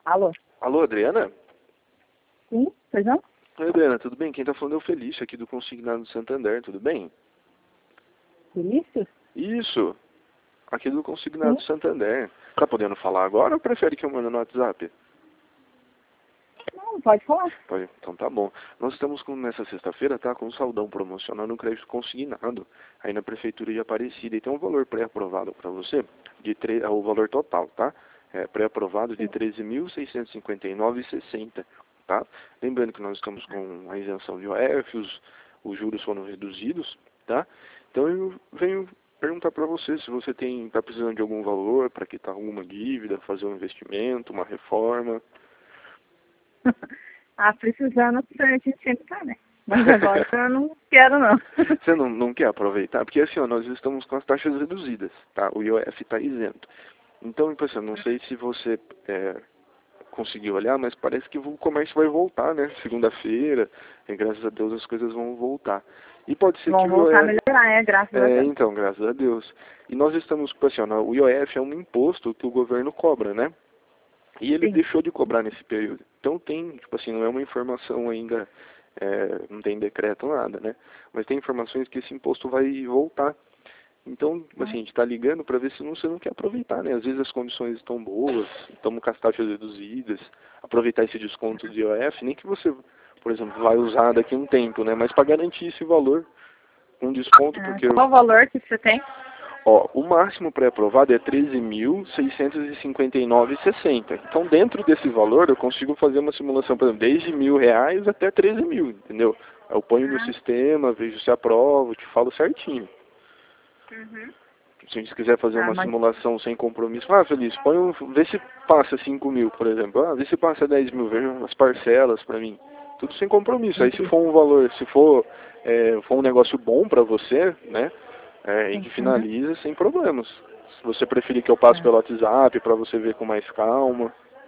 Alô? Alô, Adriana? Sim, pois não? Oi, Adriana, tudo bem? Quem tá falando é o Felício, aqui do Consignado do Santander, tudo bem? Vinícius? Isso, aqui do Sim. Consignado do Santander. Tá podendo falar agora ou prefere que eu mande no WhatsApp? Não, pode falar. Pode, então tá bom. Nós estamos nessa sexta-feira, tá, com um saldão promocional no crédito consignado, aí na Prefeitura de Aparecida, e tem um valor pré-aprovado para você, o valor total, tá? Pré-aprovado de R$ 13.659,60, tá? Lembrando que nós estamos com a isenção de IOF, os juros foram reduzidos, tá? Então eu venho perguntar para você se você está precisando de algum valor para quitar alguma dívida, fazer um investimento, uma reforma. Precisando, a gente sempre tá, né? Mas agora eu não quero, não. Você não quer aproveitar? Porque assim, ó, nós estamos com as taxas reduzidas, tá? O IOF está isento. Então, tipo assim, eu não sei se você conseguiu olhar, mas parece que o comércio vai voltar, né? Segunda-feira, e graças a Deus as coisas vão voltar. E pode ser que Vão o voltar a IOF... melhorar, graças a Deus. Então, graças a Deus. E nós estamos, tipo assim, ó, o IOF é um imposto que o governo cobra, né? E ele Sim. deixou de cobrar nesse período. Então tem, tipo assim, não é uma informação ainda, não tem decreto, nada, né? Mas tem informações que esse imposto vai voltar. Então, assim, a gente está ligando para ver se você não quer aproveitar, né? Às vezes as condições estão boas, estamos com as taxas reduzidas, aproveitar esse desconto de IOF, nem que você, por exemplo, vai usar daqui a um tempo, né? Mas para garantir esse valor, um desconto, porque... Qual o valor que você tem? Ó, o máximo pré-aprovado é R$ 13.659,60. Então, dentro desse valor, eu consigo fazer uma simulação, por exemplo, desde R$ 1.000 até 13.000, entendeu? Eu ponho no sistema, vejo se aprovo, te falo certinho. Se a gente quiser fazer uma Mas simulação sem compromisso, Feliz, vê se passa 5.000, por exemplo. Vê se passa 10.000, veja as parcelas para mim. Tudo sem compromisso. Aí se for um valor, se for um negócio bom para você, né? E que finaliza sem problemas. Se você preferir que eu passe pelo WhatsApp para você ver com mais calma.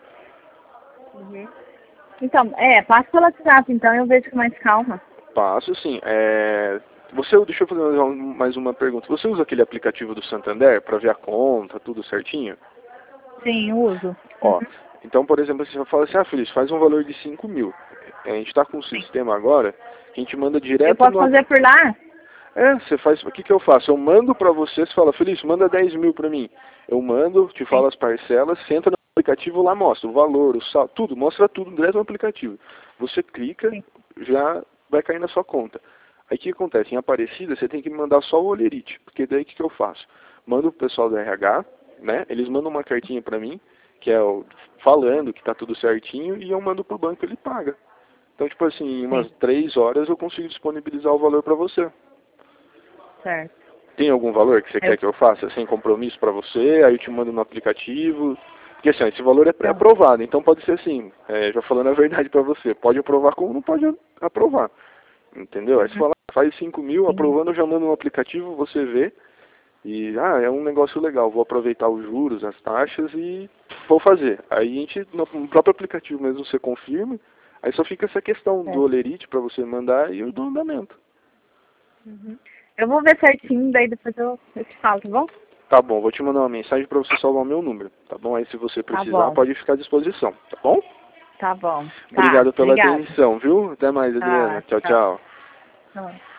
Então, passa pelo WhatsApp, então eu vejo com mais calma. Passo, sim. Deixa eu fazer mais uma pergunta. Você usa aquele aplicativo do Santander para ver a conta, tudo certinho? Sim, uso. Ó, então, por exemplo, você fala assim, Feliz, faz um valor de 5.000. A gente está com um sistema agora que a gente manda direto Eu posso fazer por lá? Você faz... O que que eu faço? Eu mando para você fala, Feliz, manda 10.000 para mim. Eu mando, te falo as parcelas, você entra no aplicativo, lá mostra o valor, o saldo, tudo, mostra tudo direto no aplicativo. Você clica, já vai cair na sua conta. Aí o que acontece? Em Aparecida, você tem que me mandar só o olerite, porque daí o que eu faço? Mando pro pessoal do RH, né? Eles mandam uma cartinha para mim, que é falando que tá tudo certinho, e eu mando pro banco, ele paga. Então, tipo assim, em umas 3 horas eu consigo disponibilizar o valor para você. Certo. Tem algum valor que você quer que eu faça sem compromisso para você? Aí eu te mando no aplicativo. Porque assim, esse valor é pré-aprovado, então pode ser assim, já falando a verdade para você, pode aprovar como não pode aprovar. Entendeu? Aí você fala, faz 5.000, aprovando, eu já mando no aplicativo, você vê. E, é um negócio legal, vou aproveitar os juros, as taxas e vou fazer. Aí a gente, no próprio aplicativo mesmo, você confirma. Aí só fica essa questão do olerite para você mandar e o do andamento. Eu vou ver certinho, daí depois eu te falo, tá bom? Tá bom, vou te mandar uma mensagem para você salvar o meu número, tá bom? Aí se você precisar, pode ficar à disposição, tá bom? Tá bom. Obrigado pela atenção, viu? Até mais, Adriana. Tchau, tchau. Tchau.